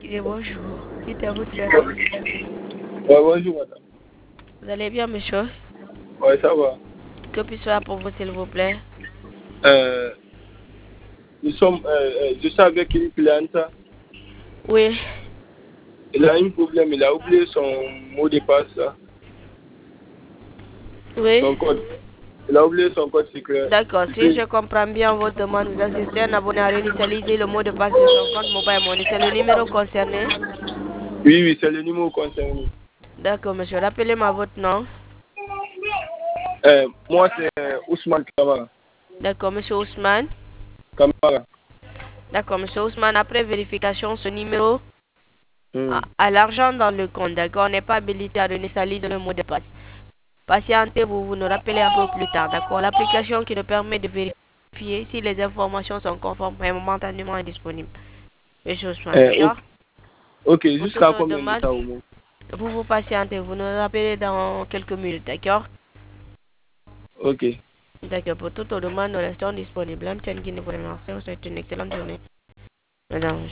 Bonjour. Dites à votre service. Ouais, bonjour madame. Vous allez bien, monsieur? Ouais, ça va. Que puis-je faire pour vous, s'il vous plaît? Euh, je suis avec une cliente. Oui. Il a un problème, il a oublié son mot de passe, Oui. son code. Il a oublié son code secret. D'accord. Si je comprends bien votre demande, vous assistez un abonné à réinitialiser le mot de passe de son compte Mobile Money. C'est le numéro concerné? Oui, oui, c'est le numéro concerné. D'accord, monsieur. Rappelez-moi votre nom. Moi, c'est Ousmane Kamara. D'accord, monsieur Ousmane. Kamara. D'accord, monsieur Ousmane. Après vérification, ce numéro Hmm. a l'argent dans le compte. D'accord, on n'est pas habilité à réinitialiser le mot de passe. Patientez-vous, vous nous rappelez un peu plus tard, d'accord? L'application qui nous permet de vérifier si les informations sont conformes est momentanément indisponible. Monsieur Ousmane, Ok, d'accord? ok, Pour toute jusqu'à autre combien de demande, temps au moins? vous patientez, vous nous rappelez dans quelques minutes, d'accord? Ok. D'accord, pour toute autre demande, nous restons disponibles. L'antenne qui nous remercie, vous souhaite une excellente journée. Madame.